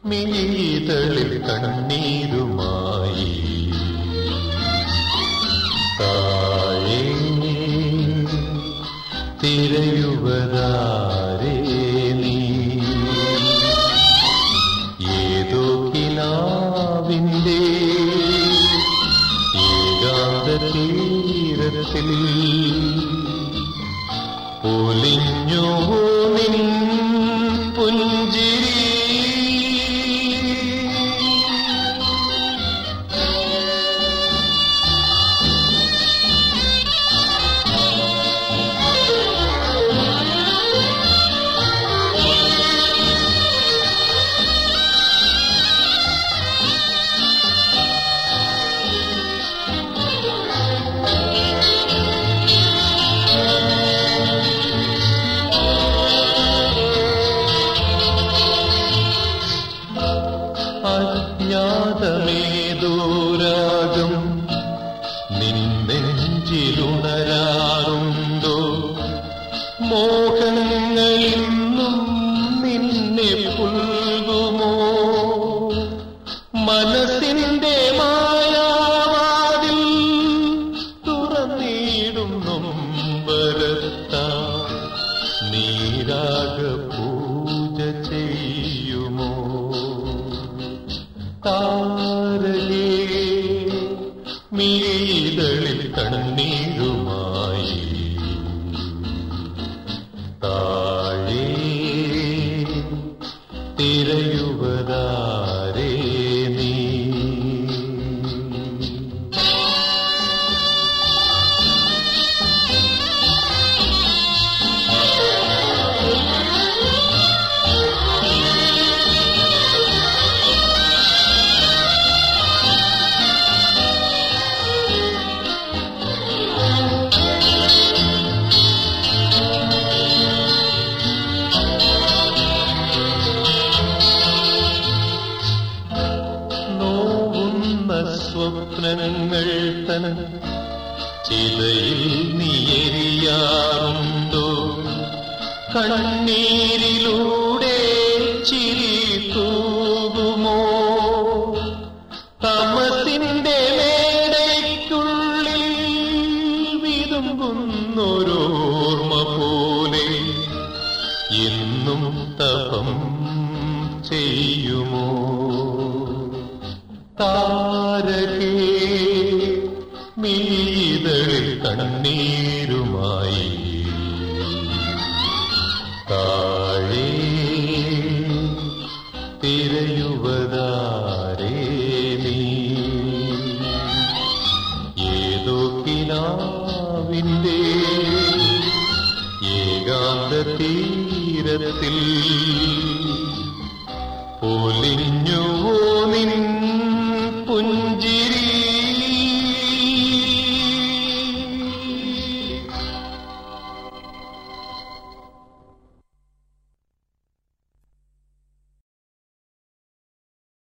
മിഴിതളിൽ കണ്ണീരുമായി താഴെ തിരയുവതാരേ നീ ഏതോ കിനാവിൻ്റെ ഏകാന്ത തീരത്തിൽ പൊലിഞ്ഞു നിൻ പുഞ്ചിരി അജ്ഞാതമേതോരാഗം നിന്നെഞ്ചിലുണരാറുണ്ടോ മോഹങ്ങളിന്നും നിന്നെ പുൽകുമോ മനസ്സിന്റെ മായാവാതിൽ തുറന്നിടും നൊമ്പരത്ത നീരാഗ പൂജ ചെയ്യുമോ താരകേ മിഴിതളിൽ കണ്ണീരുമായി താഴെ തിരയുവതാരേ നീ സ്വപ്നങ്ങൾ തൻ ചിതയിൽ നീയെരിയാറുണ്ടോ കണ്ണീരിലൂടെ ചിരി തൂകുമോ തമസിന്റെ മേടയ്ക്കുള്ളിൽ വിതുമ്പുന്നൊരോർമ്മ പോലെ എന്നും തപം ചെയ്യുമോ താരകേ മിഴിതളിൽ കണ്ണീരുമായി താഴെ തിരയുവതാരേ നീ ഏതോ കിനാവിൻ്റെ ഏകാന്ത തീരത്തിൽ പൊലിഞ്ഞു